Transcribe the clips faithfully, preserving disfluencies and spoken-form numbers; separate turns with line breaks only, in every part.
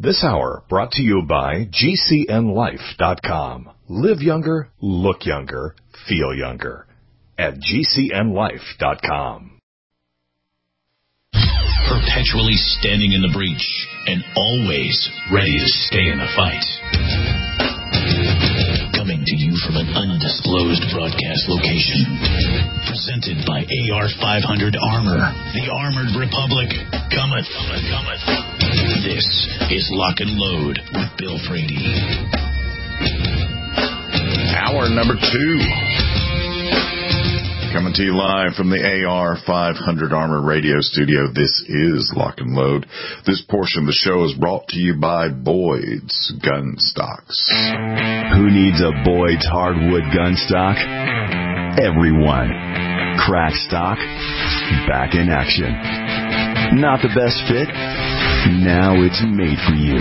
This hour brought to you by G C N life dot com. Live younger, look younger, feel younger at G C N life dot com.
Perpetually standing in the breach and always ready to stay in the fight. Coming to you from an undisclosed broadcast location. Presented by A R five hundred Armor. The Armored Republic cometh, cometh, cometh. This is Lock and Load with Bill Frady.
Hour number two. Coming to you live from the A R five hundred Armor radio studio. This is Lock and Load. This portion of the show is brought to you by Boyd's Gun Stocks.
Who needs a Boyd's hardwood gun stock? Everyone. Crack stock, back in action. Not the best fit? Now it's made for you.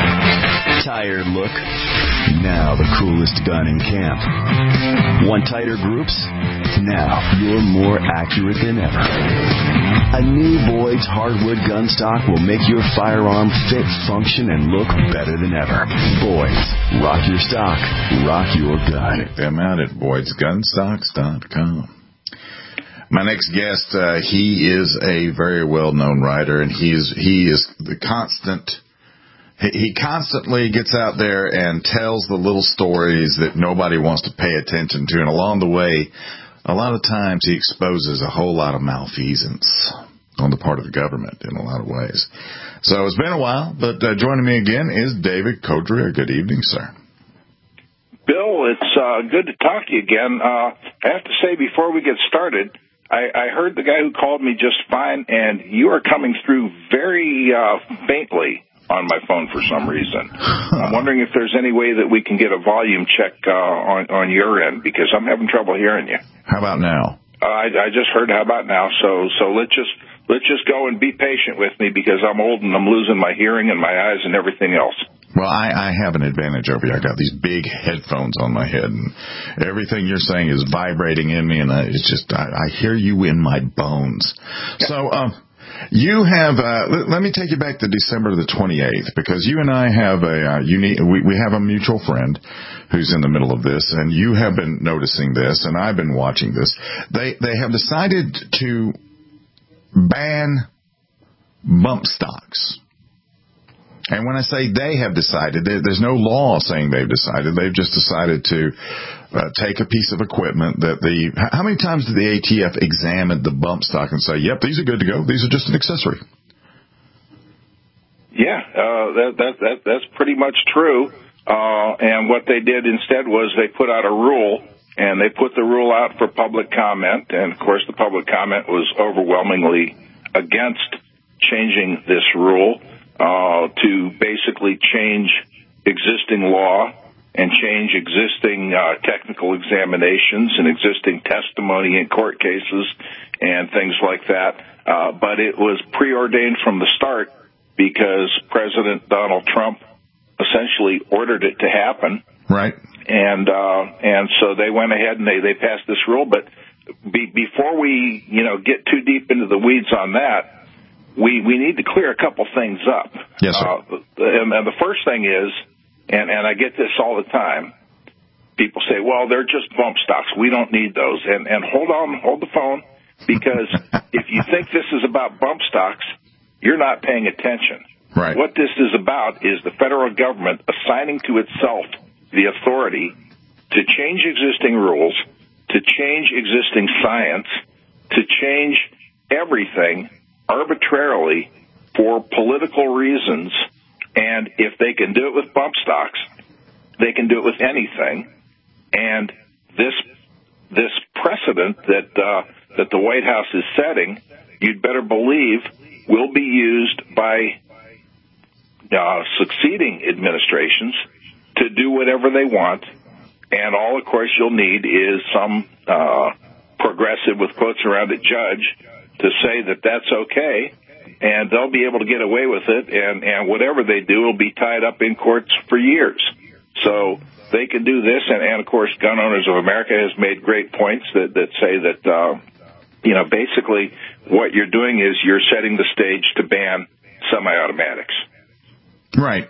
Tired look? Now the coolest gun in camp. Want tighter groups? Now you're more accurate than ever. A new Boyd's hardwood gun stock will make your firearm fit, function, and look better than ever. Boyd's. Rock your stock. Rock your gun.
Check them out at Boyds Gun Stocks dot com. My next guest, uh, he is a very well-known writer, and he's he is the constant. He constantly gets out there and tells the little stories that nobody wants to pay attention to, and along the way, a lot of times he exposes a whole lot of malfeasance on the part of the government in a lot of ways. So it's been a while, but uh, joining me again is David Codrea. Good evening, sir.
Bill, it's uh, good to talk to you again. Uh, I have to say, before we get started, I, I heard the guy who called me just fine, and you are coming through very uh, faintly on my phone for some reason. I'm wondering if there's any way that we can get a volume check uh, on, on your end, because I'm having trouble hearing you.
How about now?
Uh, I, I just heard how about now, so so let's just let's just go and be patient with me, because I'm old and I'm losing my hearing and my eyes and everything else.
Well, I, I have an advantage over you. I got these big headphones on my head, and everything you're saying is vibrating in me, and I, it's just I, I hear you in my bones. Yeah. So, um, you have. Uh, let, let me take you back to December the twenty-eighth, because you and I have a uh, unique. We, we have a mutual friend who's in the middle of this, and you have been noticing this, and I've been watching this. They they have decided to ban bump stocks. And when I say they have decided, there's no law saying they've decided. They've just decided to uh, take a piece of equipment that the... How many times did the A T F examine the bump stock and say, yep, these are good to go. These are just an accessory?
Yeah, uh, that, that, that, that's pretty much true. Uh, and what they did instead was they put out a rule, and they put the rule out for public comment. And, of course, the public comment was overwhelmingly against changing this rule. Uh, to basically change existing law and change existing uh, technical examinations and existing testimony in court cases and things like that. Uh, but it was preordained from the start, because President Donald Trump essentially ordered it to happen.
Right.
And uh, and so they went ahead and they, they passed this rule. But be, before we, you know, get too deep into the weeds on that, We we need to clear a couple things up.
Yes, sir.
Uh, and, and the first thing is, and, and I get this all the time, people say, well, they're just bump stocks. We don't need those. And, and hold on, hold the phone, because if you think this is about bump stocks, you're not paying attention.
Right.
What this is about is the federal government assigning to itself the authority to change existing rules, to change existing science, to change everything arbitrarily for political reasons. And if they can do it with bump stocks, they can do it with anything. And this this precedent that uh, that the White House is setting, you'd better believe, will be used by uh, succeeding administrations to do whatever they want. And all, of course, you'll need is some uh, progressive, with quotes around it, judge to say that that's okay, and they'll be able to get away with it, and, and whatever they do will be tied up in courts for years. So they can do this, and, and of course, Gun Owners of America has made great points that, that say that, uh, you know, basically what you're doing is you're setting the stage to ban semi-automatics.
Right.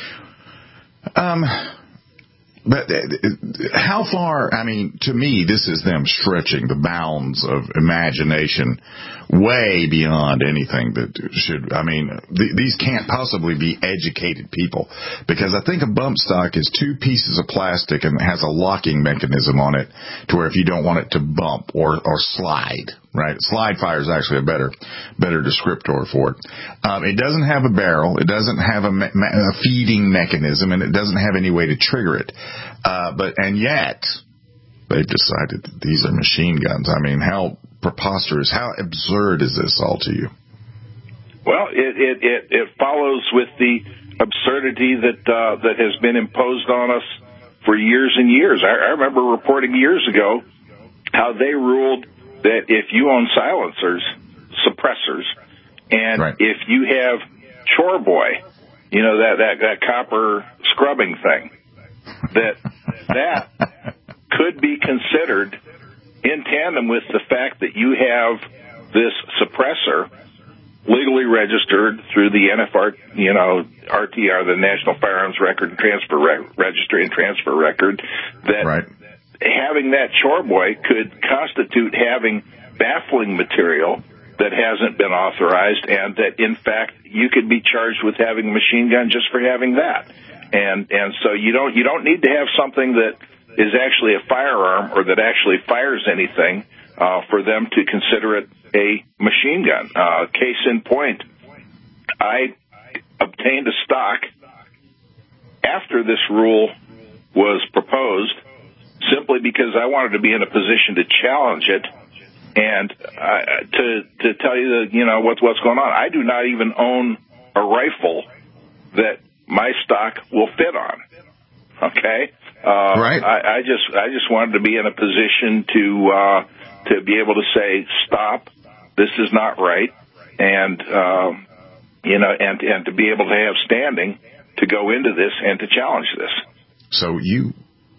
Um, but how far, I mean, to me, this is them stretching the bounds of imagination way beyond anything that should, I mean, th- these can't possibly be educated people, because I think a bump stock is two pieces of plastic and has a locking mechanism on it to where if you don't want it to bump or, or slide, right? Slide fire is actually a better, better descriptor for it. Um, it doesn't have a barrel. It doesn't have a, me- a feeding mechanism, and it doesn't have any way to trigger it. Uh, but, and yet, they've decided that these are machine guns. I mean, how preposterous, how absurd is this all to you?
Well, it, it, it, it follows with the absurdity that, uh, that has been imposed on us for years and years. I, I remember reporting years ago how they ruled that if you own silencers, suppressors, and
right.
if you have Chore Boy, you know, that, that, that copper scrubbing thing, that that could be considered in tandem with the fact that you have this suppressor legally registered through the N F R, you know, R T R, the National Firearms Record and Transfer Re- Registry and Transfer Record, that
right.
having that Chore Boy could constitute having baffling material that hasn't been authorized, and that, in fact, you could be charged with having a machine gun just for having that. And and so you don't you don't need to have something that is actually a firearm or that actually fires anything uh, for them to consider it a machine gun. Uh, case in point, I obtained a stock after this rule was proposed simply because I wanted to be in a position to challenge it and uh, to to tell you that, you know, what's what's going on. I do not even own a rifle that my stock will fit on. Okay, uh,
right.
I, I just I just wanted to be in a position to uh, to be able to say, stop, this is not right, and uh, you know, and and to be able to have standing to go into this and to challenge this.
So you,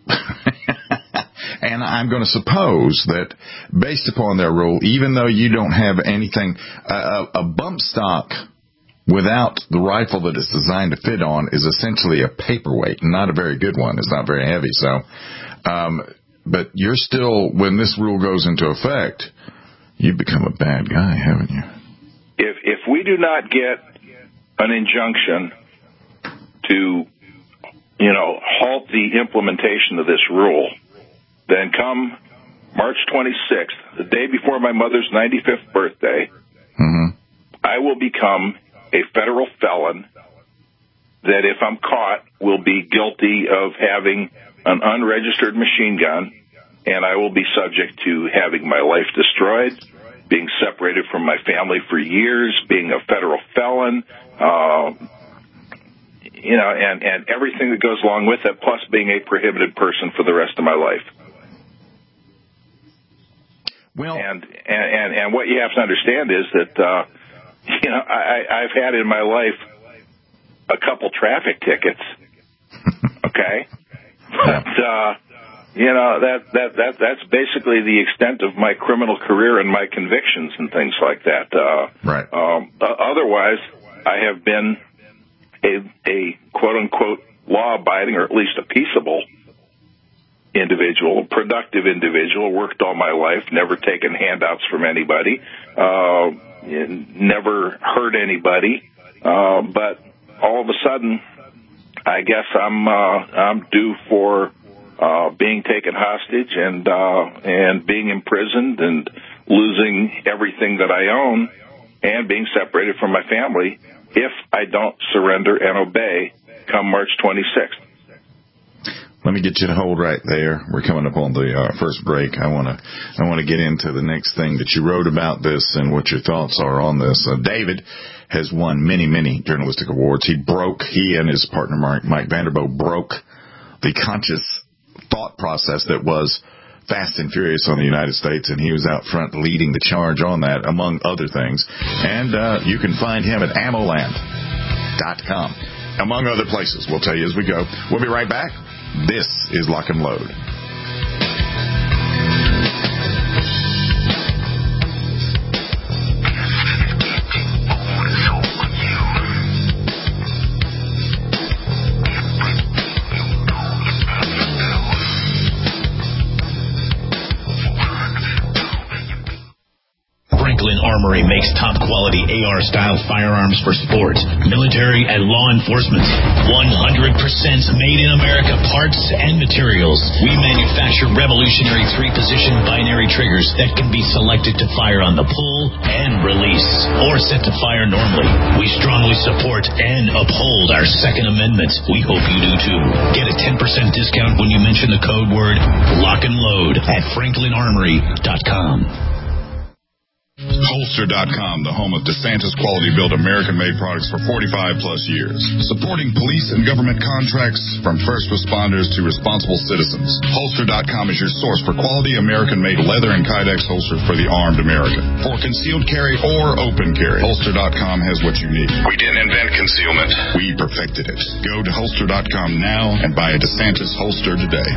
and I'm going to suppose that based upon their rule, even though you don't have anything, uh, a bump stock without the rifle that it's designed to fit on is essentially a paperweight, not a very good one. It's not very heavy. So, um, but you're still, when this rule goes into effect, you become a bad guy, haven't you?
If if we do not get an injunction to, you know, halt the implementation of this rule, then come March twenty-sixth, the day before my mother's ninety-fifth birthday,
mm-hmm.
I will become a federal felon that, if I'm caught, will be guilty of having an unregistered machine gun, and I will be subject to having my life destroyed, being separated from my family for years, being a federal felon, uh, you know, and, and everything that goes along with it, plus being a prohibited person for the rest of my life.
Well,
and, and, and, and what you have to understand is that, uh, you know, I, I've had in my life a couple traffic tickets, okay? But, uh, you know, that, that, that, that's basically the extent of my criminal career and my convictions and things like that. Uh,
right.
Um, otherwise, I have been a, a quote-unquote law-abiding, or at least a peaceable individual, productive individual, worked all my life, never taken handouts from anybody, uh, never hurt anybody, uh, but all of a sudden, I guess I'm uh, I'm due for uh, being taken hostage and uh, and being imprisoned and losing everything that I own and being separated from my family if I don't surrender and obey come March twenty-sixth.
Let me get you to hold right there. We're coming up on the uh, first break. I want to I want to get into the next thing that you wrote about this and what your thoughts are on this. Uh, David has won many, many journalistic awards. He broke, he and his partner Mike, Mike Vanderboe broke the conscious thought process that was Fast and Furious on the United States, and he was out front leading the charge on that, among other things. And uh, you can find him at ammo land dot com, among other places. We'll tell you as we go. We'll be right back. This is Lock and Load.
high-quality A R-style firearms for sport, military, and law enforcement. one hundred percent made in America parts and materials. We manufacture revolutionary three-position binary triggers that can be selected to fire on the pull and release, or set to fire normally. We strongly support and uphold our Second Amendment. We hope you do too. Get a ten percent discount when you mention the code word lock and load at franklin armory dot com.
Holster dot com, the home of DeSantis quality-built American-made products for forty-five plus years. Supporting police and government contracts from first responders to responsible citizens. Holster dot com is your source for quality American-made leather and Kydex holsters for the armed American. For concealed carry or open carry, Holster dot com has what you need. We didn't invent concealment. We perfected it. Go to Holster dot com now and buy a DeSantis holster today.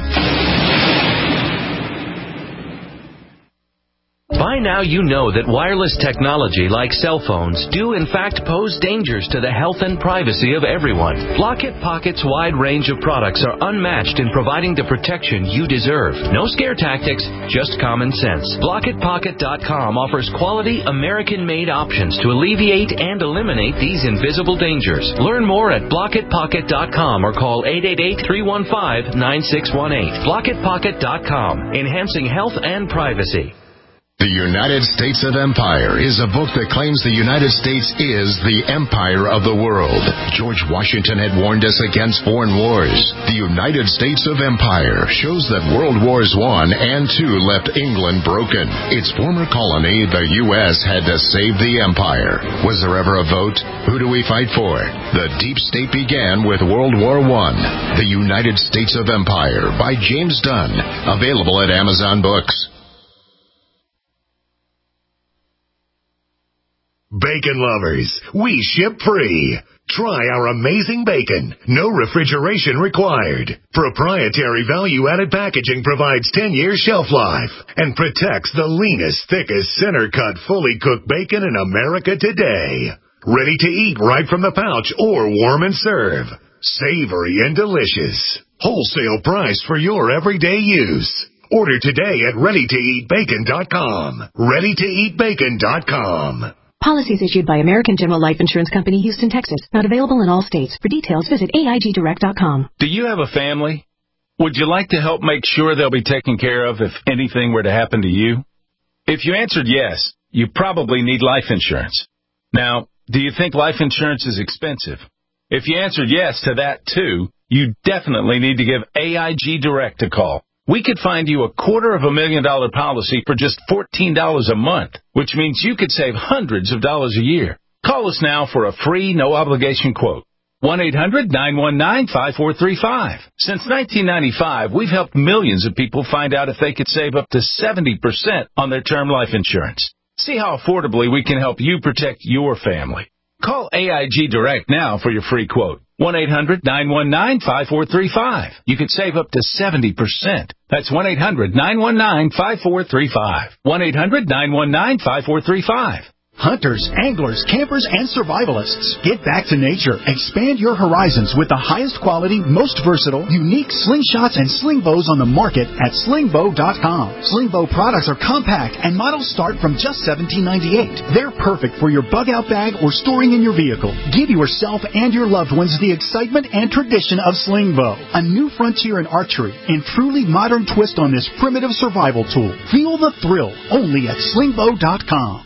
By now you know that wireless technology like cell phones do in fact pose dangers to the health and privacy of everyone. Blockit Pocket's wide range of products are unmatched in providing the protection you deserve. No scare tactics, just common sense. Blockit Pocket dot com offers quality American-made options to alleviate and eliminate these invisible dangers. Learn more at Blockit Pocket dot com or call eight eight eight, three one five, nine six one eight. Blockit Pocket dot com, enhancing health and privacy.
The United States of Empire is a book that claims the United States is the empire of the world. George Washington had warned us against foreign wars. The United States of Empire shows that World Wars One and Two left England broken. Its former colony, the U S, had to save the empire. Was there ever a vote? Who do we fight for? The deep state began with World War One. The United States of Empire by James Dunn. Available at Amazon Books.
Bacon lovers, we ship free. Try our amazing bacon. No refrigeration required. Proprietary value-added packaging provides ten years shelf life and protects the leanest, thickest, center-cut, fully cooked bacon in America today. Ready to eat right from the pouch or warm and serve. Savory and delicious. Wholesale price for your everyday use. Order today at ready to eat bacon dot com. ready to eat bacon dot com.
Policies issued by American General Life Insurance Company, Houston, Texas. Not available in all states. For details, visit A I G direct dot com.
Do you have a family? Would you like to help make sure they'll be taken care of if anything were to happen to you? If you answered yes, you probably need life insurance. Now, do you think life insurance is expensive? If you answered yes to that too, you definitely need to give A I G Direct a call. We could find you a quarter of a million dollar policy for just fourteen dollars a month, which means you could save hundreds of dollars a year. Call us now for a free, no-obligation quote. one eight hundred, nine one nine, five four three five. Since nineteen ninety-five, we've helped millions of people find out if they could save up to seventy percent on their term life insurance. See how affordably we can help you protect your family. Call A I G Direct now for your free quote. one eight hundred, nine one nine, five four three five. You could save up to seventy percent. That's one eight hundred, nine one nine, five four three five. one eight hundred, nine one nine, five four three five.
Hunters, anglers, campers, and survivalists. Get back to nature. Expand your horizons with the highest quality, most versatile, unique slingshots and sling bows on the market at sling bow dot com. Sling bow products are compact and models start from just seventeen ninety-eight. They're perfect for your bug-out bag or storing in your vehicle. Give yourself and your loved ones the excitement and tradition of sling bow. A new frontier in archery and truly modern twist on this primitive survival tool. Feel the thrill only at sling bow dot com.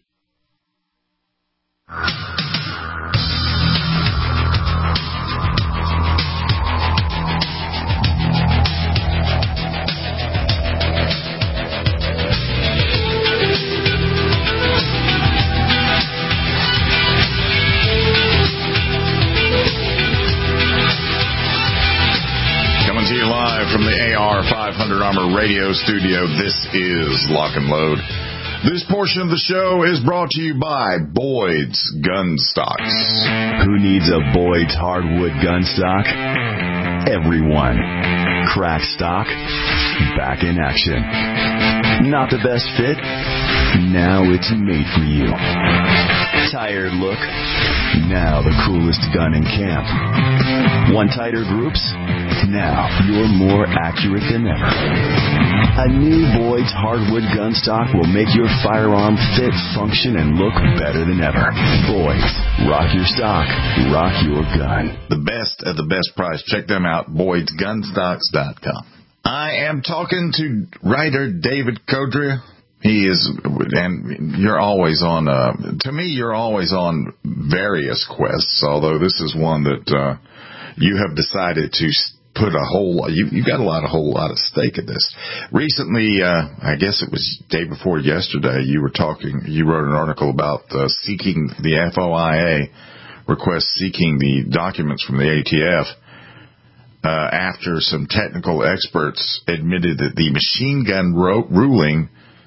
Coming to you live from the A R five hundred Armor Radio Studio, this is Lock and Load. This portion of the show is brought to you by Boyd's Gun Stocks.
Who needs a Boyd's hardwood gun stock? Everyone. Crack stock, back in action. Not the best fit? Now it's made for you. Tired look? Now the coolest gun in camp. Want tighter groups? Now you're more accurate than ever. A new Boyd's hardwood gun stock will make your firearm fit, function, and look better than ever. Boyd's. Rock your stock. Rock your gun.
The best at the best price. Check them out, boyds gun stocks dot com. I am talking to writer David Codrea. He is, and you're always on, uh, to me, you're always on various quests, although this is one that uh, you have decided to put a whole, you, you got a lot, a whole lot of stake in this. Recently, uh, I guess it was day before yesterday, you were talking, you wrote an article about uh, seeking the F O I A request, seeking the documents from the A T F. Uh, after some technical experts admitted that the machine gun ro- ruling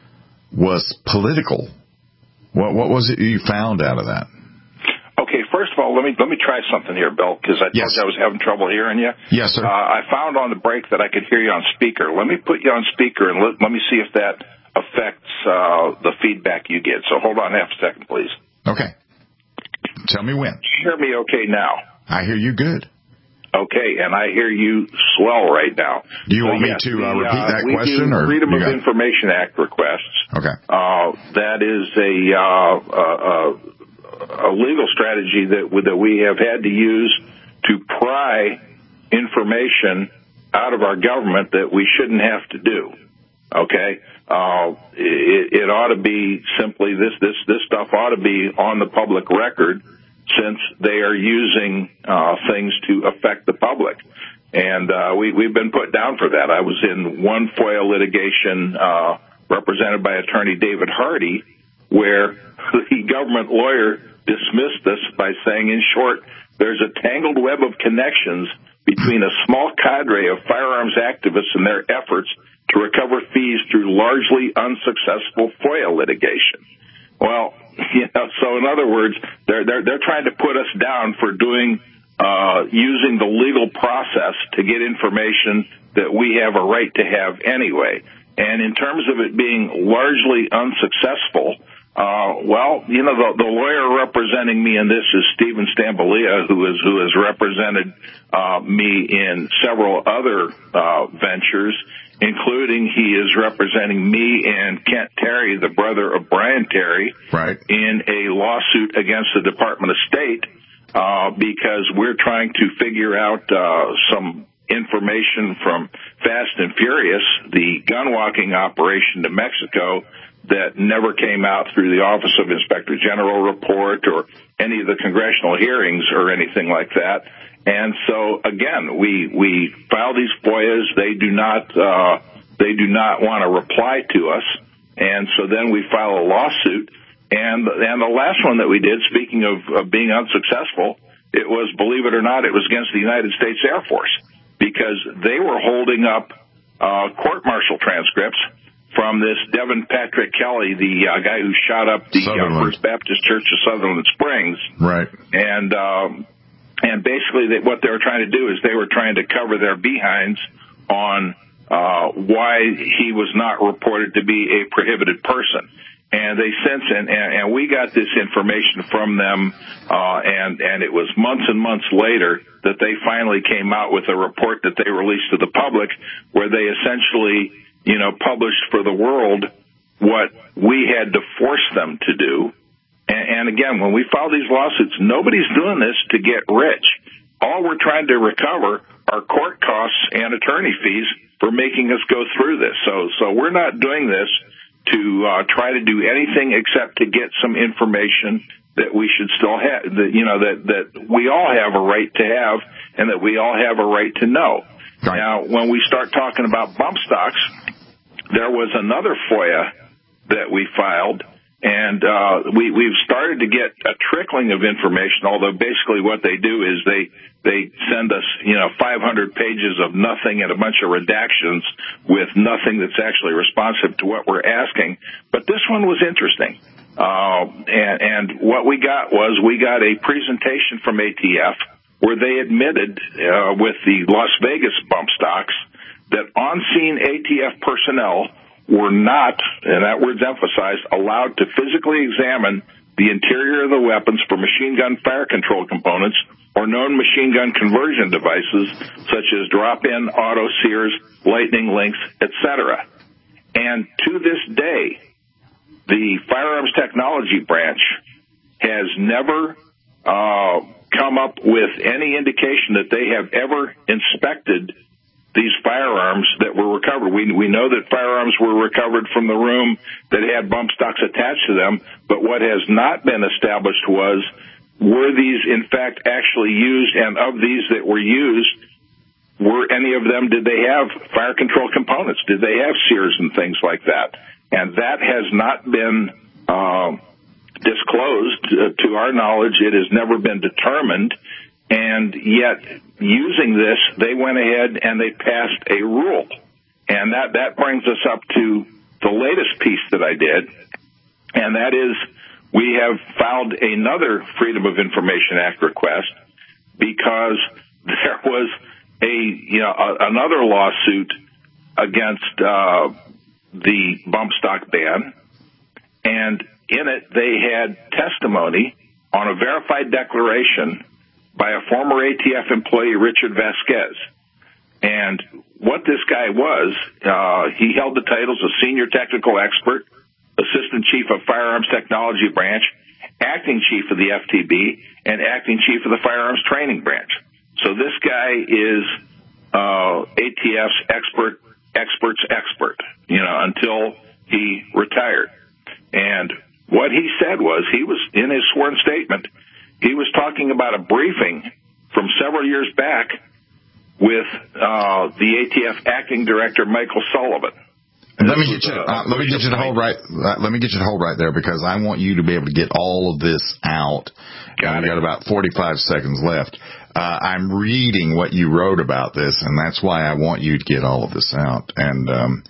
was political. What, what was it you found out of that?
Okay, first of all, let me let me try something here, Bill, because I
yes.
told you I was having trouble hearing you.
Yes, sir.
Uh, I found on the break that I could hear you on speaker. Let me put you on speaker and let, let me see if that affects uh, the feedback you get. So hold on half a second, please.
Okay. Tell me when.
You hear me okay now?
I hear you good.
Okay, and I hear you swell right now.
Do you
so,
want me
yes,
to
the,
uh, repeat
uh,
that
we
question?
do
or
Freedom of
got...
Information Act requests.
Okay.
Uh, that is a, uh, uh, a legal strategy that that we have had to use to pry information out of our government that we shouldn't have to do. Okay, uh, it, it ought to be simply this this this stuff ought to be on the public record, since they are using uh, things to affect the public. And uh, we, we've been put down for that. I was in one FOIA litigation uh, represented by attorney David Hardy, where the government lawyer dismissed us by saying, in short, there's a tangled web of connections between a small cadre of firearms activists and their efforts to recover fees through largely unsuccessful FOIA litigation. Well, you know, so in other words, they're they're they're trying to put us down for doing uh using the legal process to get information that we have a right to have anyway. And in terms of it being largely unsuccessful, uh well, you know, the, the lawyer representing me in this is Stephen Stambolia, who is who has represented uh me in several other uh ventures, including he is representing me and Kent Terry, the brother of Brian Terry,
right, in
a lawsuit against the Department of State, uh, because we're trying to figure out uh, some information from Fast and Furious, the gun walking operation to Mexico that never came out through the Office of Inspector General report or any of the congressional hearings or anything like that. And so, again, we we file these FOIAs. They do not uh, they do not want to reply to us, and so then we file a lawsuit. And and the last one that we did, speaking of, of being unsuccessful, it was, believe it or not, it was against the United States Air Force, because they were holding up uh, court-martial transcripts from this Devin Patrick Kelly, the uh, guy who shot up the uh, First Baptist Church of Sutherland Springs,
right,
and. Um, And basically, they, what they were trying to do is they were trying to cover their behinds on uh, why he was not reported to be a prohibited person. And they since, and, and, and we got this information from them, uh, and, and it was months and months later that they finally came out with a report that they released to the public, where they essentially, you know, published for the world what we had to force them to do. And again, when we file these lawsuits, nobody's doing this to get rich. All we're trying to recover are court costs and attorney fees for making us go through this. So, so we're not doing this to uh, try to do anything except to get some information that we should still have, that, you know, that, that we all have a right to have and that we all have a right to know. Right. Now, when we start talking about bump stocks, there was another FOIA that we filed. And uh we, we've started to get a trickling of information, although basically what they do is they they send us, you know, five hundred pages of nothing and a bunch of redactions with nothing that's actually responsive to what we're asking. But this one was interesting. Uh, and, and what we got was we got a presentation from A T F where they admitted uh, with the Las Vegas bump stocks that on-scene A T F personnel were not, and that word's emphasized, allowed to physically examine the interior of the weapons for machine gun fire control components or known machine gun conversion devices such as drop-in, auto sears, lightning links, et cetera. And to this day, the Firearms Technology Branch has never uh, come up with any indication that they have ever inspected these firearms that were recovered. We we know that firearms were recovered from the room that had bump stocks attached to them, but what has not been established was, were these in fact actually used, and of these that were used, were any of them, did they have fire control components? Did they have sears and things like that? And that has not been uh, disclosed. Uh, to our knowledge, it has never been determined. And yet, using this, they went ahead and they passed a rule. And that, that brings us up to the latest piece that I did, and that is we have filed another Freedom of Information Act request because there was a you know a, another lawsuit against uh, the bump stock ban, and in it they had testimony on a verified declaration by a former A T F employee, Richard Vasquez. And what this guy was, uh, he held the titles of Senior Technical Expert, Assistant Chief of Firearms Technology Branch, Acting Chief of the F T B, and Acting Chief of the Firearms Training Branch. So this guy is uh, A T F's expert, expert's expert, you know, until he retired. And what he said was, he was, in his sworn statement, he was talking about a briefing from several years back with uh, the A T F acting director, Michael Sullivan.
Let me get you. Uh, let me get you to hold right. Uh, let me get you to hold right there, because I want you to be able to get all of this out. Got We've got about forty-five seconds left. Uh, I'm reading what you wrote about this, and that's why I want you to get all of this out. And um,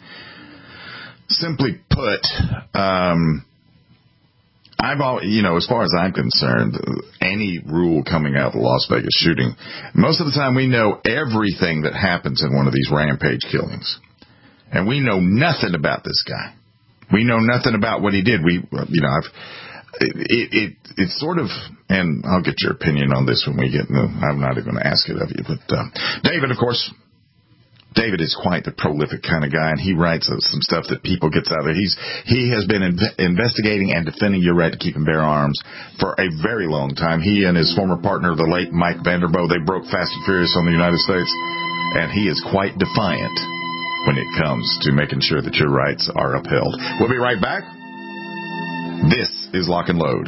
simply put, um, I've all, you know, as far as I'm concerned, any rule coming out of the Las Vegas shooting, most of the time we know everything that happens in one of these rampage killings. And we know nothing about this guy. We know nothing about what he did. We, you know, I've, it, it, it's sort of, and I'll get your opinion on this when we get, no, I'm not even going to ask it of you, but, uh, David, of course, David is quite the prolific kind of guy, and he writes some stuff that people gets out there. He's, he has been inv- investigating and defending your right to keep and bear arms for a very long time. He and his former partner, the late Mike Vanderboe, they broke Fast and Furious on the United States, and he is quite defiant when it comes to making sure that your rights are upheld. We'll be right back. This is Lock and Load.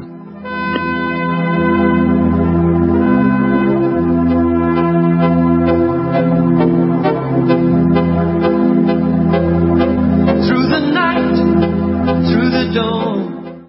Through the night, through the dawn.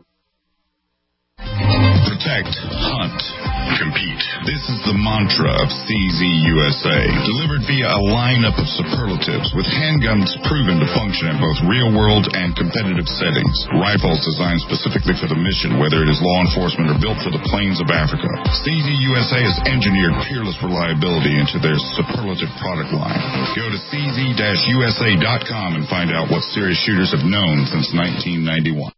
Protect, hunt, compete. This is the mantra of C Z U S A, delivered via a lineup of superlatives with handguns proven to function in both real-world and competitive settings. Rifles designed specifically for the mission, whether it is law enforcement or built for the plains of Africa. C Z U S A has engineered peerless reliability into their superlative product line. Go to C Z U S A dot com and find out what serious shooters have known since nineteen ninety-one.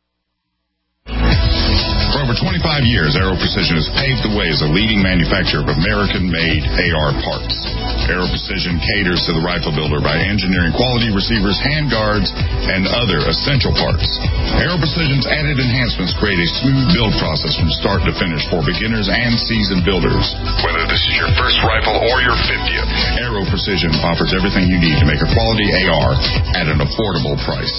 For over twenty-five years, Aero Precision has paved the way as a leading manufacturer of American-made A R parts. Aero Precision caters to the rifle builder by engineering quality receivers, handguards, and other essential parts. Aero Precision's added enhancements create a smooth build process from start to finish for beginners and seasoned builders. Whether this is your first rifle or your fiftieth, Aero Precision offers everything you need to make a quality A R at an affordable price.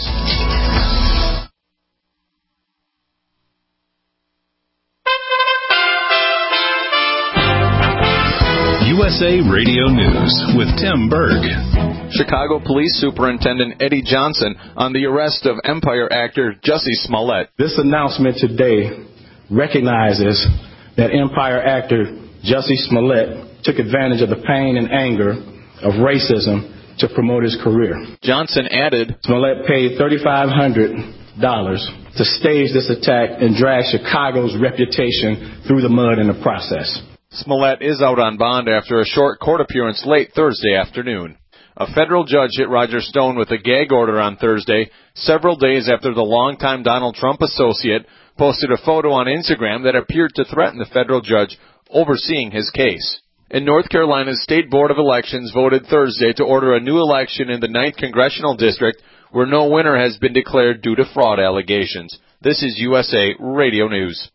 U S A Radio News with Tim Berg.
Chicago Police Superintendent Eddie Johnson on the arrest of Empire actor Jussie Smollett.
This announcement today recognizes that Empire actor Jussie Smollett took advantage of the pain and anger of racism to promote his career.
Johnson added,
Smollett paid three thousand five hundred dollars to stage this attack and drag Chicago's reputation through the mud in the process.
Smollett is out on bond after a short court appearance late Thursday afternoon. A federal judge hit Roger Stone with a gag order on Thursday, several days after the longtime Donald Trump associate, posted a photo on Instagram that appeared to threaten the federal judge overseeing his case. And North Carolina's State Board of Elections voted Thursday to order a new election in the ninth Congressional District, where no winner has been declared due to fraud allegations. This is U S A Radio News.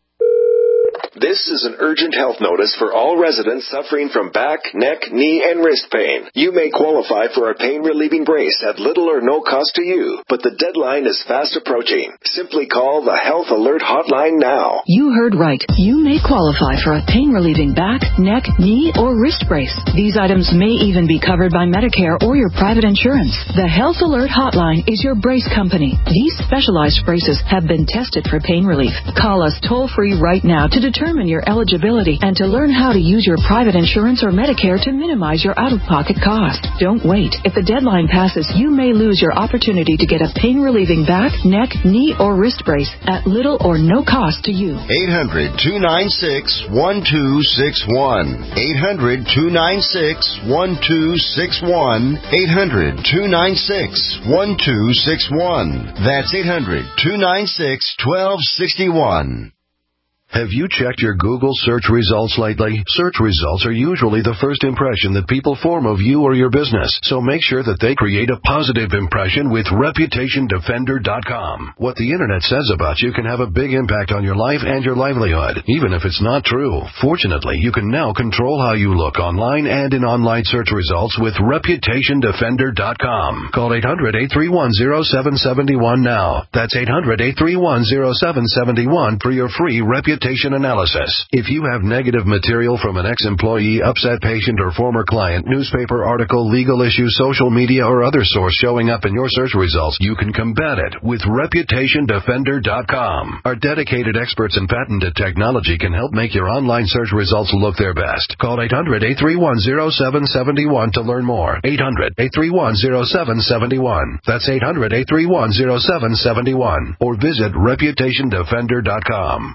This is an urgent health notice for all residents suffering from back, neck, knee, and wrist pain. You may qualify for a pain-relieving brace at little or no cost to you, but the deadline is fast approaching. Simply call the Health Alert Hotline now.
You heard right. You may qualify for a pain-relieving back, neck, knee, or wrist brace. These items may even be covered by Medicare or your private insurance. The Health Alert Hotline is your brace company. These specialized braces have been tested for pain relief. Call us toll-free right now to determine your eligibility and to learn how to use your private insurance or Medicare to minimize your out-of-pocket cost. Don't wait. If the deadline passes, you may lose your opportunity to get a pain-relieving back, neck, knee, or wrist brace at little or no cost to you.
eight hundred, two nine six, one two six one. eight hundred, two nine six, one two six one. eight hundred, two nine six, one two six one. That's eight hundred, two nine six, one two six one.
Have you checked your Google search results lately? Search results are usually the first impression that people form of you or your business, so make sure that they create a positive impression with Reputation Defender dot com. What the Internet says about you can have a big impact on your life and your livelihood, even if it's not true. Fortunately, you can now control how you look online and in online search results with Reputation Defender dot com. Call eight hundred, eight three one, zero seven seven one now. That's eight hundred, eight three one, zero seven seven one for your free Reputation analysis. If you have negative material from an ex-employee, upset patient, or former client, newspaper article, legal issue, social media, or other source showing up in your search results, you can combat it with Reputation Defender dot com. Our dedicated experts in patented technology can help make your online search results look their best. Call eight hundred, eight three one, zero seven seven one to learn more. eight hundred, eight three one, zero seven seven one. That's eight hundred, eight three one, zero seven seven one. Or visit Reputation Defender dot com.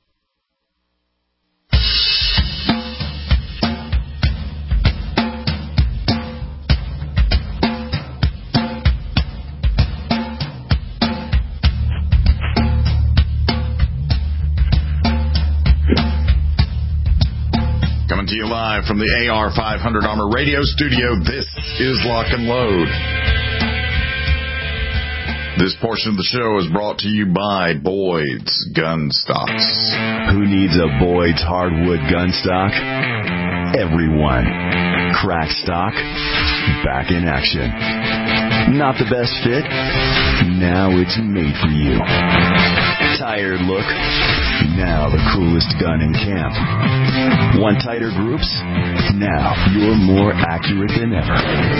Coming to you live from the A R five hundred Armor Radio Studio, this is Lock and Load. This portion of the show is brought to you by Boyd's Gun Stocks.
Who needs a Boyd's hardwood gun stock? Everyone. Crack stock, back in action. Not the best fit? Now it's made for you. Tired look? Now the coolest gun in camp. Want tighter groups? Now you're more accurate than ever.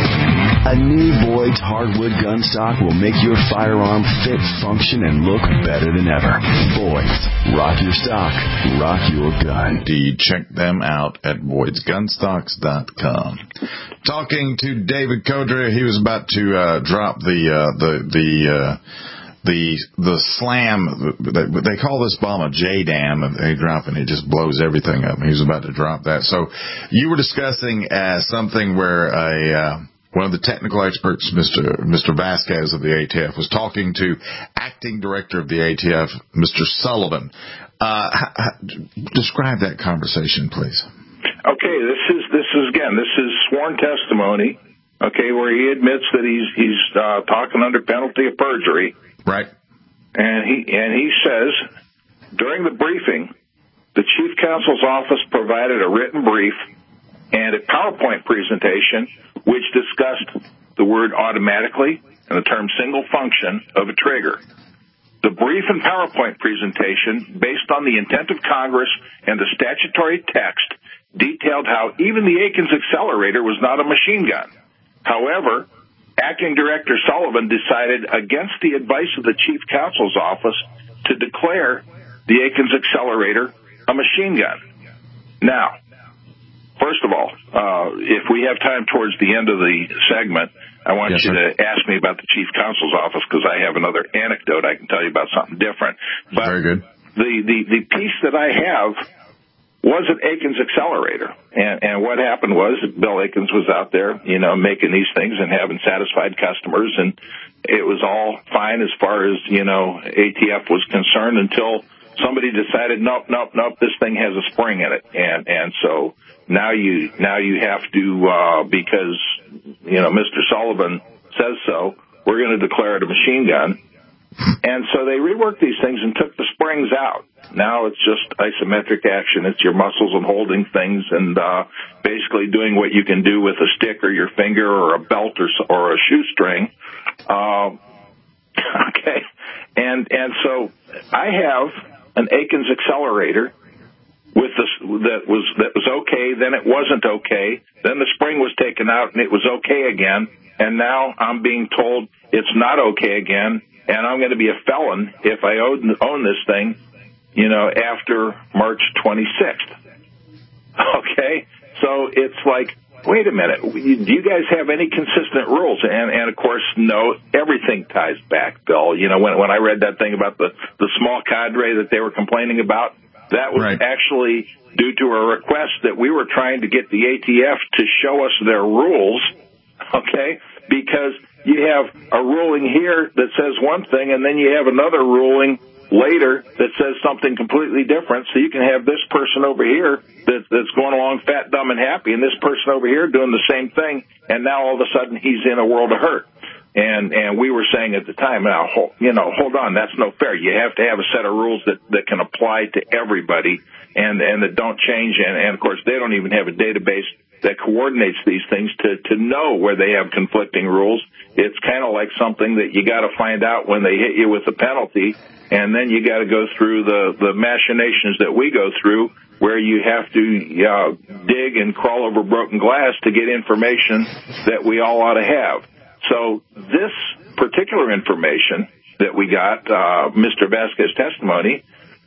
A new Boyd's hardwood gun stock will make your firearm fit, function, and look better than ever. Boyd's. Rock your stock. Rock your gun.
Indeed, check them out at Boyds Gun Stocks dot com. Talking to David Codrea, he was about to uh, drop the uh, the the uh, the the slam. They call this bomb a J DAM, and they drop and it just blows everything up. He was about to drop that. So you were discussing uh, something where a uh, one of the technical experts, Mister Mister Vasquez of the A T F, was talking to acting director of the A T F, Mister Sullivan. Uh, describe that conversation, please.
Okay, this is this is again this is sworn testimony. Okay, where he admits that he's he's uh, talking under penalty of perjury.
Right.
And he and he says during the briefing, the Chief Counsel's office provided a written brief and a PowerPoint presentation which discussed the word automatically and the term single function of a trigger. The brief and PowerPoint presentation, based on the intent of Congress and the statutory text, detailed how even the Akins accelerator was not a machine gun. However, Acting Director Sullivan decided against the advice of the Chief Counsel's office to declare the Akins accelerator a machine gun. Now, first of all, uh, if we have time towards the end of the segment, I want yes, you sir. to ask me about the Chief Counsel's office because I have another anecdote I can tell you about something different. But
Very good.
The, the, the piece that I have was an Akins accelerator. And, and what happened was Bill Akins was out there, you know, making these things and having satisfied customers, and it was all fine as far as, you know, A T F was concerned until somebody decided, nope, nope, nope, this thing has a spring in it, and and so now you now you have to uh, because you know Mister Sullivan says so. We're going to declare it a machine gun. And so they reworked these things and took the springs out. Now it's just isometric action. It's your muscles and holding things and uh, basically doing what you can do with a stick or your finger or a belt or, or a shoestring. Uh, okay. And and so I have an Aikens accelerator with this that was that was okay. Then it wasn't okay. Then the spring was taken out and it was okay again. And now I'm being told it's not okay again. And I'm going to be a felon if I own, own this thing, you know, after March twenty-sixth. Okay? So it's like, wait a minute, do you guys have any consistent rules? And, and of course, no, everything ties back, Bill. You know, when, when I read that thing about the, the small cadre that they were complaining about, that was right. actually due to a request that we were trying to get the A T F to show us their rules, okay? Because you have a ruling here that says one thing, and then you have another ruling later that says something completely different. So you can have this person over here that, that's going along fat, dumb, and happy, and this person over here doing the same thing, and now all of a sudden he's in a world of hurt. And and we were saying at the time, now, you know, hold on, that's no fair. You have to have a set of rules that, that can apply to everybody and, and that don't change. And, and, of course, they don't even have a database that coordinates these things to, to know where they have conflicting rules. It's kind of like something that you got to find out when they hit you with a penalty, and then you got to go through the, the machinations that we go through where you have to uh, dig and crawl over broken glass to get information that we all ought to have. So this particular information that we got, uh, Mister Vasquez's testimony,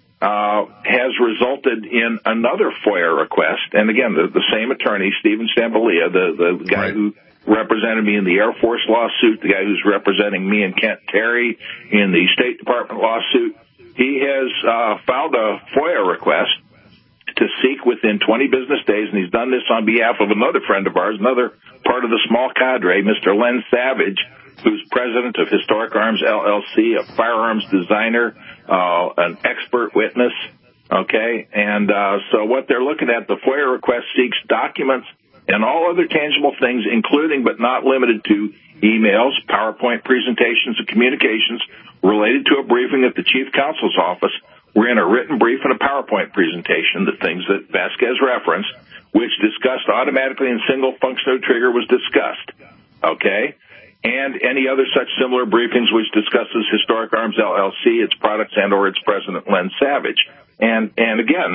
uh, has resulted in another FOIA request. And again, the, the same attorney, Stephen Stambolia, the, the guy right. who represented me in the Air Force lawsuit, the guy who's representing me and Kent Terry in the State Department lawsuit, he has uh, filed a FOIA request to seek within twenty business days, and he's done this on behalf of another friend of ours, another part of the small cadre, Mister Len Savage, who's president of Historic Arms, L L C, a firearms designer, uh, an expert witness, okay? And uh, so what they're looking at, the FOIA request seeks documents and all other tangible things, including but not limited to emails, PowerPoint presentations, and communications related to a briefing at the Chief Counsel's office. We're in a written brief and a PowerPoint presentation, the things that Vasquez referenced, which discussed automatically and single function trigger was discussed, okay? And any other such similar briefings which discusses Historic Arms L L C, its products, and or its president, Len Savage. And, and again,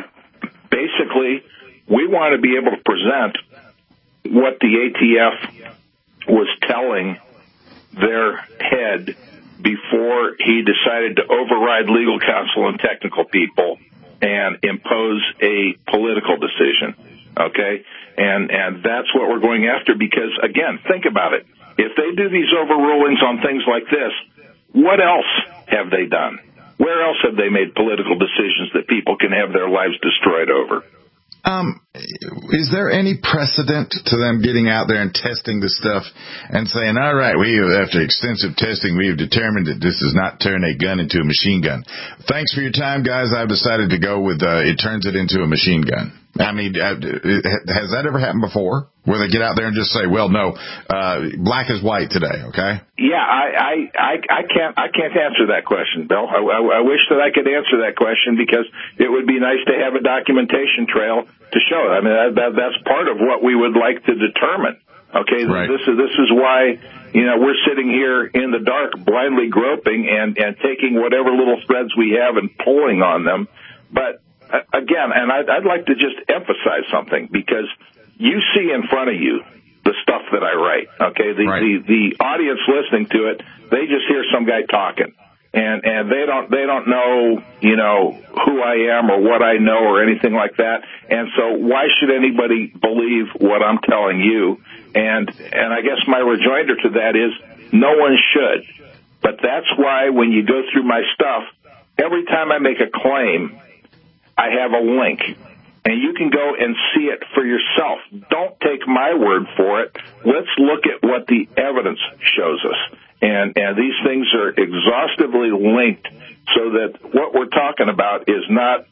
basically, we want to be able to present what the A T F was telling their head before he decided to override legal counsel and technical people and impose a political decision, okay? And and that's what we're going after because, again, think about it. If they do these overrulings on things like this, what else have they done? Where else have they made political decisions that people can have their lives destroyed over?
Um, is there any precedent to them getting out there and testing the stuff and saying, all right, we after extensive testing, we have determined that this does not turn a gun into a machine gun. Thanks for your time, guys. I've decided to go with uh, it turns it into a machine gun. I mean, uh, has that ever happened before, where they get out there and just say, well, no, uh, black is white today, okay?
Yeah, I, I, I, I can't I can't answer that question, Bill. I, I, I wish that I could answer that question because it would be nice to have a documentation trail to show it. I mean, that, that, that's part of what we would like to determine, okay? Right. This is this is why, you know, we're sitting here in the dark, blindly groping and, and taking whatever little threads we have and pulling on them. But again, and I'd, I'd like to just emphasize something because you see in front of you the stuff that I write, okay? The, right. the, the audience listening to it, they just hear some guy talking. And, and they don't, they don't know, you know, who I am or what I know or anything like that. And so why should anybody believe what I'm telling you? And, and I guess my rejoinder to that is no one should. But that's why when you go through my stuff, every time I make a claim, I have a link and you can go and see it for yourself. Don't take my word for it. Let's look at what the evidence shows us. And, and these things are exhaustively linked so that what we're talking about is not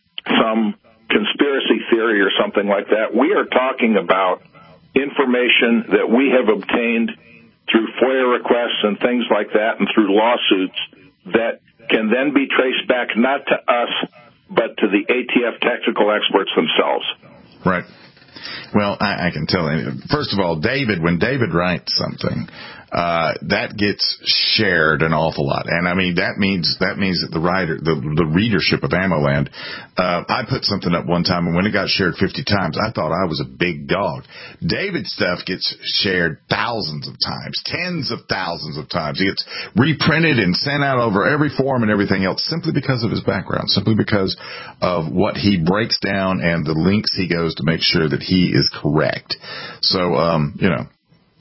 some conspiracy theory or something like that. We are talking about information that we have obtained through FOIA requests and things like that and through lawsuits that can then be traced back not to us, but to the A T F technical experts themselves.
Right. Well, I, I can tell you. First of all, David, when David writes something, uh, that gets shared an awful lot. And I mean, that means, that means that the writer, the, the readership of AmmoLand, uh, I put something up one time and when it got shared fifty times, I thought I was a big dog. David's stuff gets shared thousands of times, tens of thousands of times. It gets reprinted and sent out over every forum and everything else simply because of his background, simply because of what he breaks down and the links he goes to make sure that he is correct. So, um, you know,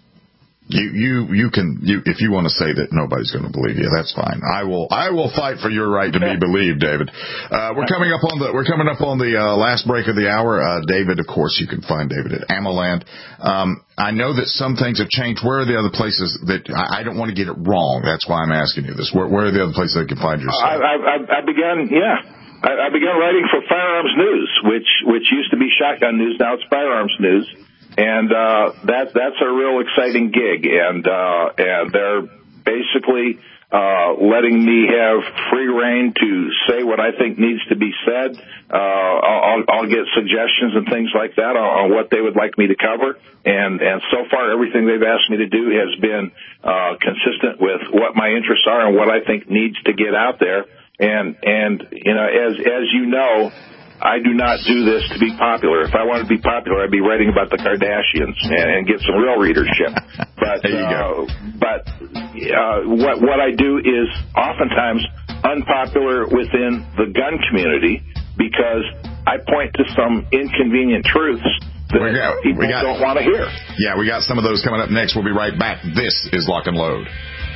You, you, you can, you, if you want to say that nobody's going to believe you, that's fine. I will, I will fight for your right to be believed, David. Uh, we're coming up on the, we're coming up on the, uh, last break of the hour. Uh, David, of course, you can find David at AmmoLand. Um, I know that some things have changed. Where are the other places that, I, I don't want to get it wrong. That's why I'm asking you this. Where, where are the other places I can find your stuff?
I, I, I began, yeah. I, I began writing for Firearms News, which, which used to be Shotgun News. Now it's Firearms News. And, uh, that, that's a real exciting gig. And, uh, and they're basically, uh, letting me have free rein to say what I think needs to be said. Uh, I'll, I'll get suggestions and things like that on, on what they would like me to cover. And, and so far everything they've asked me to do has been, uh, consistent with what my interests are and what I think needs to get out there. And, and, you know, as, as you know, I do not do this to be popular. If I wanted to be popular, I'd be writing about the Kardashians and, and get some real readership. But
there you
uh,
go.
but uh, what what I do is oftentimes unpopular within the gun community because I point to some inconvenient truths that we got, people we got, don't want to hear.
Yeah, we got some of those coming up next. We'll be right back. This is Lock and Load.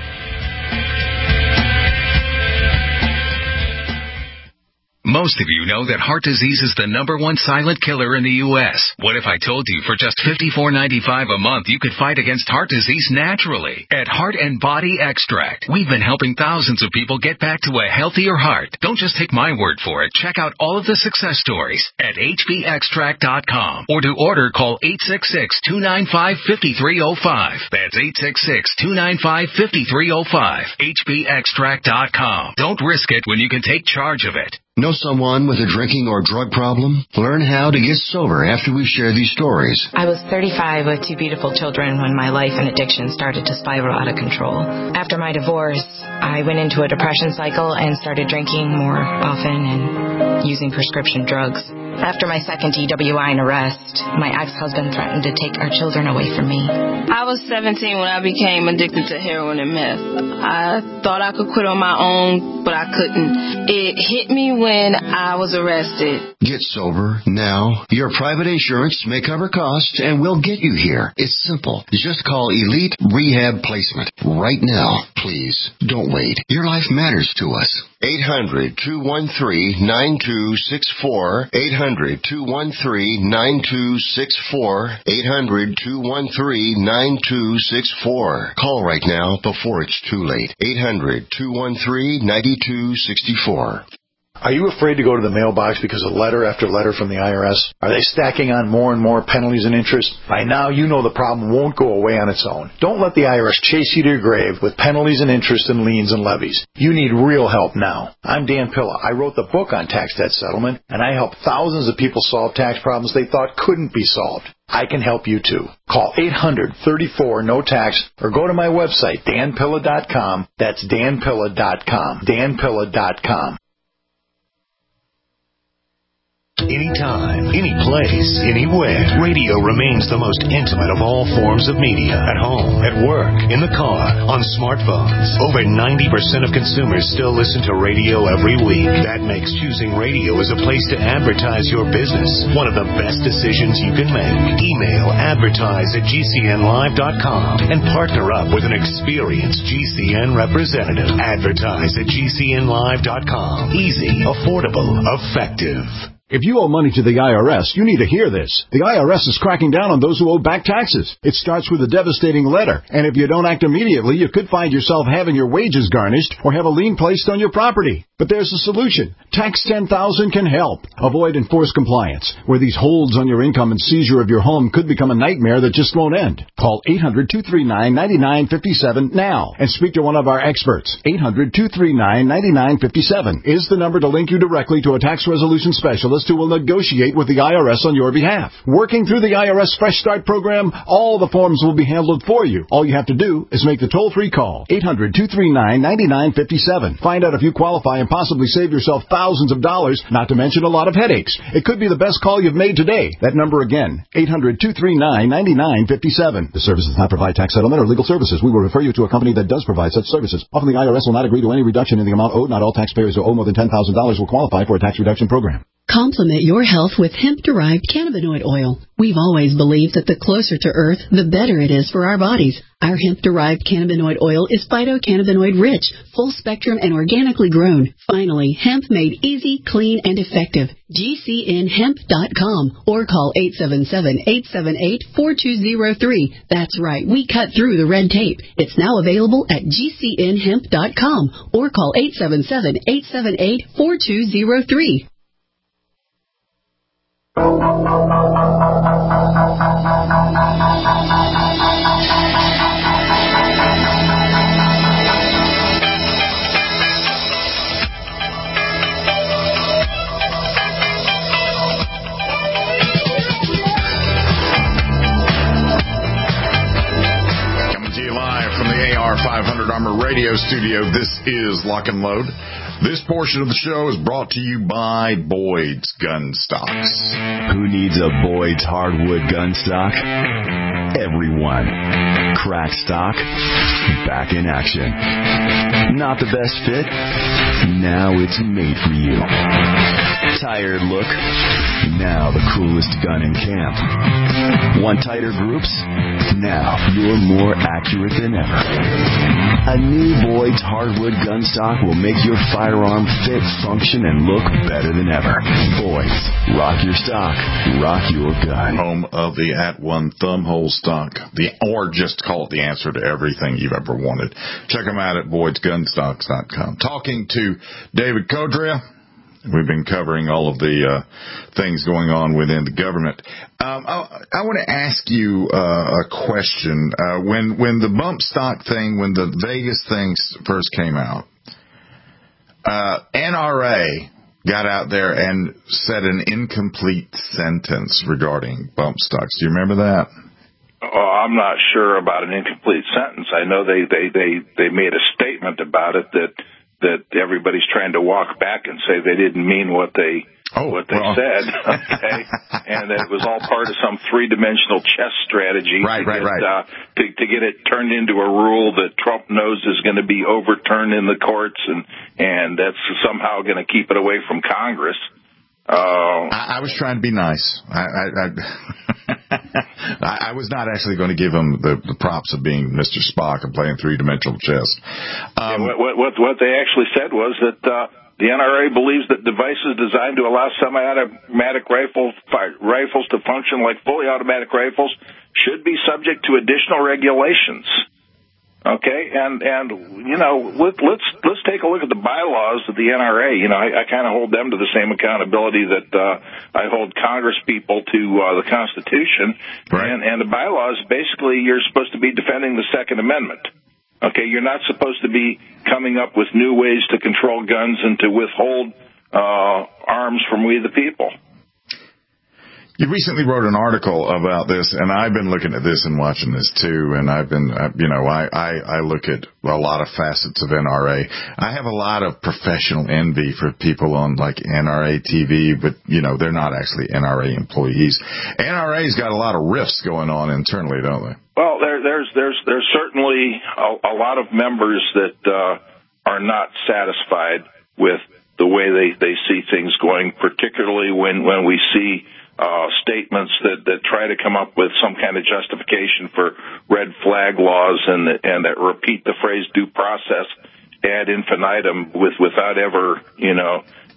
Most of you know that heart disease is the number one silent killer in the U S What if I told you for just fifty-four ninety-five a month you could fight against heart disease naturally? At Heart and Body Extract, we've been helping thousands of people get back to a healthier heart. Don't just take my word for it. Check out all of the success stories at H B extract dot com. Or to order, call eight six six, two nine five, five three zero five. That's eight six six, two nine five, five three zero five. H B extract dot com. Don't risk it when you can take charge of it.
Know someone with a drinking or drug problem? Learn how to get sober after we share these stories.
I was thirty-five with two beautiful children when my life and addiction started to spiral out of control. After my divorce, I went into a depression cycle and started drinking more often and using prescription drugs. After my second D W I and arrest, my ex-husband threatened to take our children away from me.
I was seventeen when I became addicted to heroin and meth. I thought I could quit on my own, but I couldn't. It hit me when I was arrested.
Get sober now. Your private insurance may cover costs and we'll get you here. It's simple. Just call Elite Rehab Placement right now. Please, don't wait. Your life matters to us. eight hundred, two one three, nine two six four. eight hundred, two one three, nine two six four. eight hundred, two one three, nine two six four. Call right now before it's too late. eight hundred, two one three, nine two six four.
Are you afraid to go to the mailbox because of letter after letter from the I R S? Are they stacking on more and more penalties and interest? By now, you know the problem won't go away on its own. Don't let the I R S chase you to your grave with penalties and interest and liens and levies. You need real help now. I'm Dan Pilla. I wrote the book on tax debt settlement, and I help thousands of people solve tax problems they thought couldn't be solved. I can help you too. Call eight hundred, thirty-four, no tax or go to my website, dan pilla dot com. That's dan pilla dot com. dan pilla dot com.
Anytime, any place, anywhere. Radio remains the most intimate of all forms of media. At home, at work, in the car, on smartphones. Over ninety percent of consumers still listen to radio every week. That makes choosing radio as a place to advertise your business one of the best decisions you can make. Email advertise at g c n live dot com and partner up with an experienced G C N representative. Advertise at g c n live dot com. Easy, affordable, effective.
If you owe money to the I R S, you need to hear this. The I R S is cracking down on those who owe back taxes. It starts with a devastating letter, and if you don't act immediately, you could find yourself having your wages garnished or have a lien placed on your property. But there's a solution. Tax ten thousand can help. Avoid enforced compliance, where these holds on your income and seizure of your home could become a nightmare that just won't end. Call eight hundred, two three nine, nine nine five seven now and speak to one of our experts. eight hundred, two three nine, nine nine five seven is the number to link you directly to a tax resolution specialist who will negotiate with the I R S on your behalf. Working through the I R S Fresh Start program, all the forms will be handled for you. All you have to do is make the toll-free call, eight hundred, two three nine, nine nine five seven. Find out if you qualify and possibly save yourself thousands of dollars, not to mention a lot of headaches. It could be the best call you've made today. That number again, eight hundred, two three nine, nine nine five seven. The service does not provide tax settlement or legal services. We will refer you to a company that does provide such services. Often the I R S will not agree to any reduction in the amount owed. Not all taxpayers who owe more than ten thousand dollars will qualify for a tax reduction program.
Complement your health with hemp-derived cannabinoid oil. We've always believed that the closer to Earth, the better it is for our bodies. Our hemp-derived cannabinoid oil is phytocannabinoid rich, full spectrum, and organically grown. Finally, hemp made easy, clean, and effective. G C N hemp dot com or call eight seven seven, eight seven eight, four two zero three. That's right, we cut through the red tape. It's now available at G C N hemp dot com or call eight seven seven, eight seven eight, four two zero three.
five hundred Armor Radio Studio. This is Lock and Load. This portion of the show is brought to you by Boyd's Gun Stocks.
Who needs a Boyd's hardwood gun stock? Everyone. Crack stock, back in action. Not the best fit? Now it's made for you. Tired look? Now the coolest gun in camp. Want tighter groups? Now you're more accurate than ever. A new Boyd's hardwood gun stock will make your firearm fit, function, and look better than ever. Boyd's. Rock your stock. Rock your gun.
Home of the At One Thumbhole stock. The, or just call it the answer to everything you've ever wanted. Check them out at Boyds Gun Stocks dot com. Talking to David Codrea. We've been covering all of the uh, things going on within the government. Um, I, I want to ask you uh, a question. Uh, when when the bump stock thing, when the Vegas thing first came out, uh, N R A got out there and said an incomplete sentence regarding bump stocks. Do you remember that?
Oh, I'm not sure about an incomplete sentence. I know they, they, they, they made a statement about it that that everybody's trying to walk back and say they didn't mean what they oh, what they well. said, okay, and that it was all part of some three-dimensional chess strategy
right,
to,
right,
get,
right.
Uh, to, to get it turned into a rule that Trump knows is going to be overturned in the courts, and and that's somehow going to keep it away from Congress. Uh,
I, I was trying to be nice. I, I, I, I was not actually going to give him the, the props of being Mister Spock and playing three-dimensional chess. Um,
what, what, what they actually said was that uh, the N R A believes that devices designed to allow semi-automatic rifles, rifles to function like fully automatic rifles should be subject to additional regulations. Okay, and, and, you know, let, let's, let's take a look at the bylaws of the N R A. You know, I, I kind of hold them to the same accountability that, uh, I hold Congress people to, uh, the Constitution.
Right.
And, and the bylaws, basically, you're supposed to be defending the Second Amendment. Okay, you're not supposed to be coming up with new ways to control guns and to withhold, uh, arms from we the people.
You recently wrote an article about this, and I've been looking at this and watching this too, and I've been, you know, I, I, I look at a lot of facets of N R A. I have a lot of professional envy for people on, like, N R A T V, but, you know, they're not actually N R A employees. N R A's got a lot of rifts going on internally, don't they?
Well, there, there's, there's, there's certainly a, a lot of members that, uh, are not satisfied with the way they, they see things going, particularly when, when we see Uh, statements that, that try to come up with some kind of justification for red flag laws and that, and that repeat the phrase due process ad infinitum with, without ever, you know,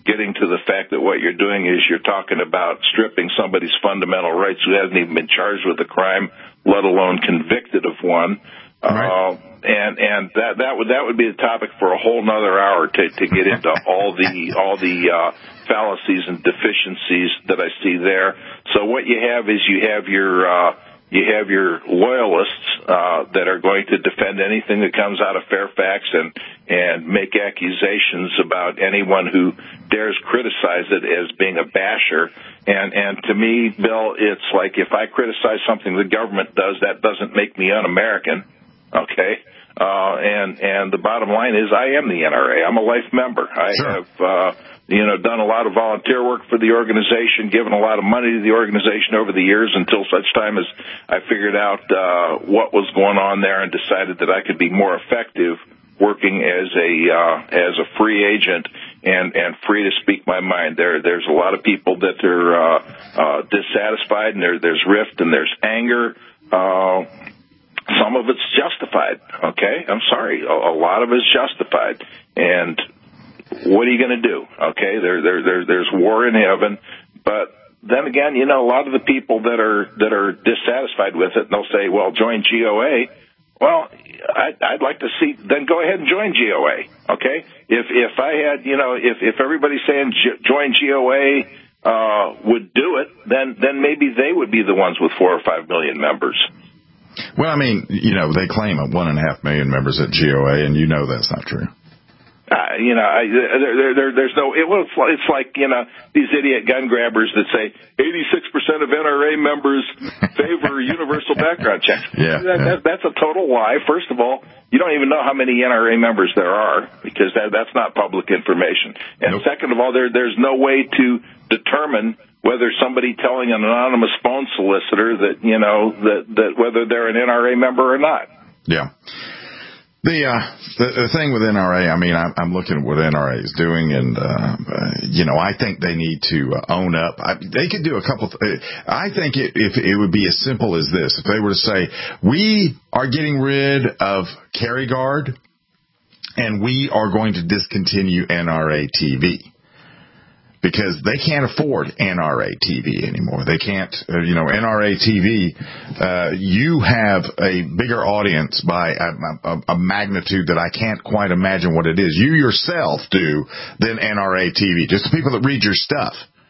getting to the fact that what you're doing is you're talking about stripping somebody's fundamental rights who hasn't even been charged with a crime, let alone convicted of one. Right. Uh, and and that that would that would be the topic for a whole nother hour to to get into all the all the uh, fallacies and deficiencies that I see there. So what you have is you have your uh, you have your loyalists uh, that are going to defend anything that comes out of Fairfax and and make accusations about anyone who dares criticize it as being a basher. And and to me, Bill, it's like if I criticize something the government does, that doesn't make me un-American. Okay, uh, and and the bottom line is I am the N R A. I'm a life member. I sure. have uh, you know done a lot of volunteer work for the organization, given a lot of money to the organization over the years until such time as I figured out uh, what was going on there and decided that I could be more effective working as a uh, as a free agent and and free to speak my mind. There there's a lot of people that are uh, uh, dissatisfied, and there there's rift and there's anger. Uh, Some of it's justified, okay? I'm sorry. A, a lot of it's justified. And what are you going to do, okay? There, there, there, there's war in heaven. But then again, you know, a lot of the people that are that are dissatisfied with it, they'll say, well, join G O A. Well, I'd, I'd like to see, then go ahead and join G O A, okay? If if I had, you know, if, if everybody's saying join G O A uh, would do it, then, then maybe they would be the ones with four or five million members.
Well, I mean, you know, they claim a one and a half million members at G O A, and you know that's not true.
Uh, you know, I, there, there, there's no. It, well, it's like you know these idiot gun grabbers that say eighty-six percent of N R A members favor universal background checks.
Yeah,
that,
yeah.
That, that's a total lie. First of all, you don't even know how many N R A members there are because that, that's not public information. And nope. Second of all, there there's no way to determine whether somebody telling an anonymous phone solicitor that, you know, that, that whether they're an N R A member or not.
Yeah. The, uh, the, the thing with N R A, I mean, I'm, I'm looking at what N R A is doing, and, uh, uh, you know, I think they need to uh, own up. I, they could do a couple, th- I think it, if it would be as simple as this. If they were to say, we are getting rid of Carry Guard, and we are going to discontinue N R A T V. Because they can't afford N R A T V anymore. They can't, uh, you know, N R A T V, uh, you have a bigger audience by a, a, a magnitude that I can't quite imagine what it is. You yourself do than N R A T V. Just the people that read your stuff.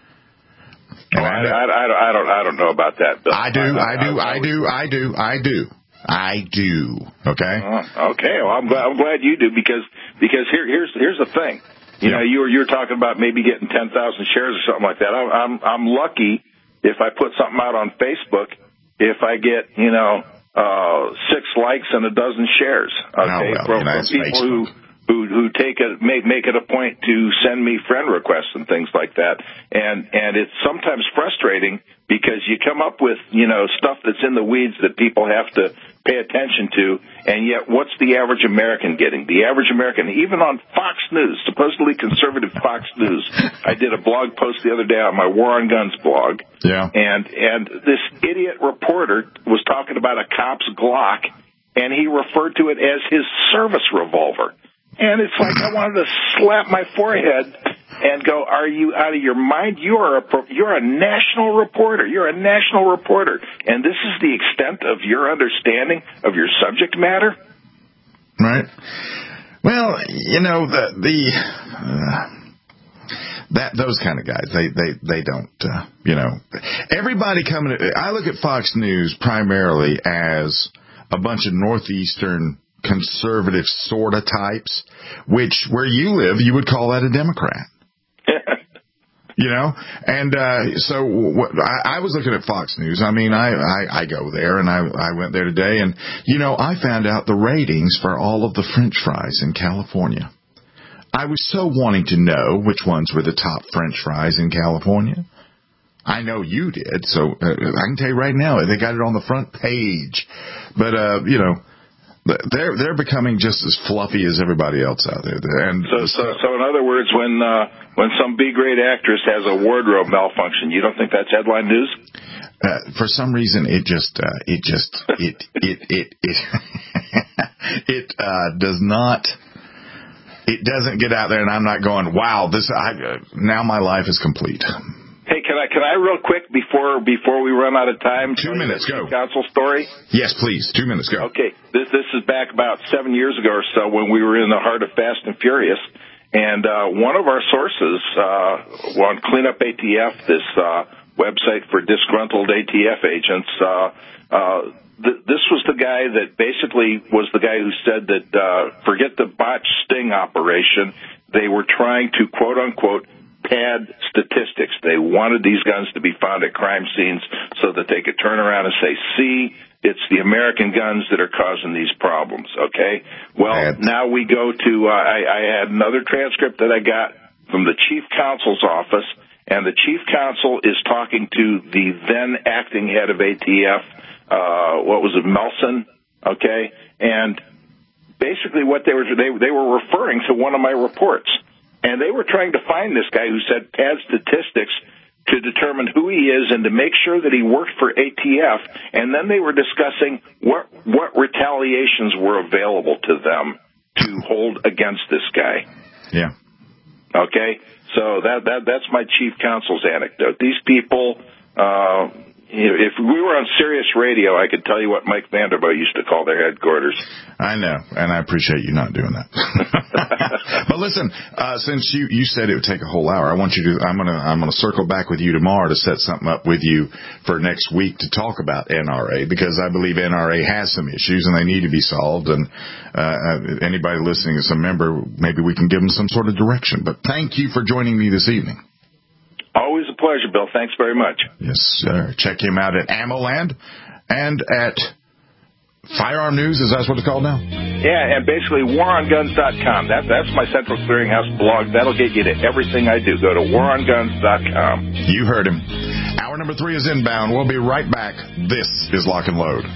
Oh, I, I, I, I don't, I don't know about that. Bill.
I do, I do, I do, I do, I do. I do. Okay.
Uh, okay. Well, I'm glad, I'm glad you do because, because here, here's, here's the thing. You know, you were, you were talking about maybe getting ten thousand shares or something like that. I'm, I'm, I'm lucky if I put something out on Facebook, if I get, you know, uh, six likes and a dozen shares. Okay.
Oh, well,
from,
you know,
from people who, who, who take it, make, make it a point to send me friend requests and things like that. And, and it's sometimes frustrating because you come up with, you know, stuff that's in the weeds that people have to pay attention to, and yet what's the average American getting? The average American, even on Fox News, supposedly conservative Fox News, I did a blog post the other day on my War on Guns blog,
yeah,
and and this idiot reporter was talking about a cop's Glock, and he referred to it as his service revolver. And it's like I wanted to slap my forehead and go, "Are you out of your mind? You are a you're a national reporter. You're a national reporter, and this is the extent of your understanding of your subject matter."
Right. Well, you know the the uh, that those kind of guys they they they don't uh, you know everybody coming. To, I look at Fox News primarily as a bunch of northeastern conservative sort of types, which where you live, you would call that a Democrat. You know, and uh, so what, I, I was looking at Fox News. I mean, I, I, I go there, and I, I went there today, and, you know, I found out the ratings for all of the French fries in California. I was so wanting to know which ones were the top French fries in California. I know you did, so uh, I can tell you right now, they got it on the front page. But, uh, you know, They're they're becoming just as fluffy as everybody else out there. And
so, so, so in other words, when uh, when some B-grade actress has a wardrobe malfunction, you don't think that's headline news?
Uh, for some reason, it just uh, it just it it it it it uh, does not it doesn't get out there, and I'm not going, wow, this. I, now my life is complete.
Hey, can I can I real quick before before we run out of time?
Two minutes, go.
Council story.
Yes, please. Two minutes, go.
Okay, this this is back about seven years ago or so when we were in the heart of Fast and Furious, and uh, one of our sources uh, on Clean Up A T F, this uh, website for disgruntled A T F agents. Uh, uh, th- this was the guy that basically was the guy who said that uh, forget the botched sting operation. They were trying to quote unquote pad statistics. They wanted these guns to be found at crime scenes so that they could turn around and say, see, it's the American guns that are causing these problems, okay? Well, Bad. Now we go to, uh, I, I had another transcript that I got from the chief counsel's office, and the chief counsel is talking to the then acting head of A T F, uh, what was it, Melson, okay? And basically what they were, they, they were referring to one of my reports. And they were trying to find this guy who said pad statistics to determine who he is and to make sure that he worked for A T F. And then they were discussing what what retaliations were available to them to hold against this guy.
Yeah.
Okay? So that that that's my chief counsel's anecdote. These people, uh, if we were on Sirius Radio, I could tell you what Mike Vanderbilt used to call their headquarters.
I know, and I appreciate you not doing that. But listen, uh, since you, you said it would take a whole hour, I want you to. I'm gonna I'm gonna circle back with you tomorrow to set something up with you for next week to talk about N R A, because I believe N R A has some issues and they need to be solved. And uh, anybody listening is a member, maybe we can give them some sort of direction. But thank you for joining me this evening.
Always a pleasure, Bill. Thanks very much.
Yes, sir. Check him out at AmmoLand and at Firearm News. Is that what it's called now?
Yeah, and basically war on guns dot com. That, that's my Central Clearinghouse blog. That'll get you to everything I do. Go to war on guns dot com.
You heard him. Hour number three is inbound. We'll be right back. This is Lock and Load.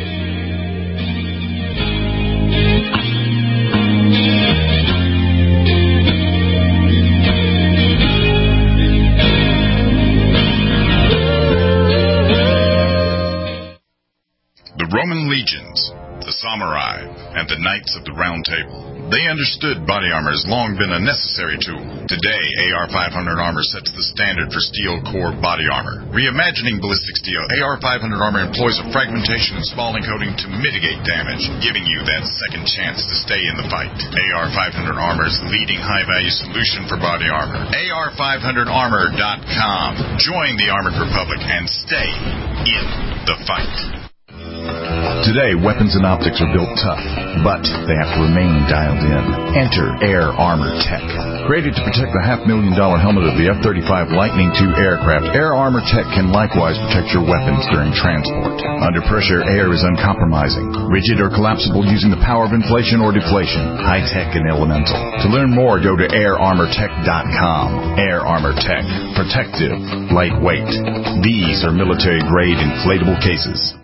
The Roman legions, the samurai, and the knights of the Round Table. They understood body armor has long been a necessary tool. Today, A R five hundred armor sets the standard for steel core body armor. Reimagining ballistic steel, A R five hundred armor employs a fragmentation and spalling coating to mitigate damage, giving you that second chance to stay in the fight. A R five hundred Armor's leading high-value solution for body armor. A R five hundred armor dot com. Join the Armored Republic and stay in the fight.
Today, weapons and optics are built tough, but they have to remain dialed in. Enter Air Armor Tech. Created to protect the half-million dollar helmet of the F thirty-five Lightning two aircraft, Air Armor Tech can likewise protect your weapons during transport. Under pressure, air is uncompromising, rigid or collapsible using the power of inflation or deflation, high-tech and elemental. To learn more, go to air armor tech dot com. Air Armor Tech. Protective. Lightweight. These are military-grade inflatable cases.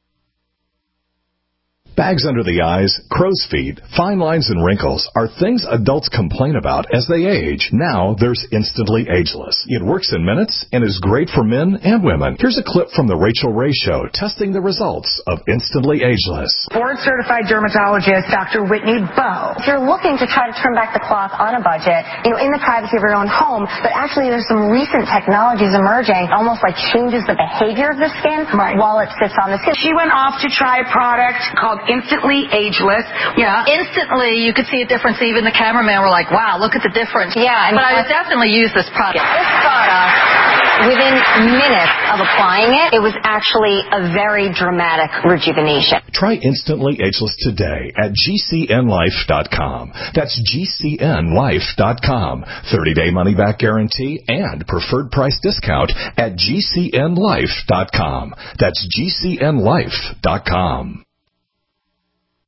Bags under the eyes, crow's feet, fine lines, and wrinkles are things adults complain about as they age. Now there's Instantly Ageless. It works in minutes and is great for men and women. Here's a clip from the Rachel Ray Show testing the results of Instantly Ageless.
Board-certified dermatologist Doctor Whitney Bowe. If you're looking to try to turn back the clock on a budget, you know, in the privacy of your own home, but actually there's some recent technologies emerging, almost like changes the behavior of the skin right. while it sits on the skin.
She went off to try a product called Instantly Ageless.
Yeah.
Instantly, you could see a difference. Even the cameraman were like, wow, look at the difference.
Yeah.
But I would definitely use this product.
This product, within minutes of applying it, it was actually a very dramatic rejuvenation.
Try Instantly Ageless today at G C N life dot com. That's G C N life dot com. thirty-day money-back guarantee and preferred price discount at G C N life dot com. That's G C N life dot com.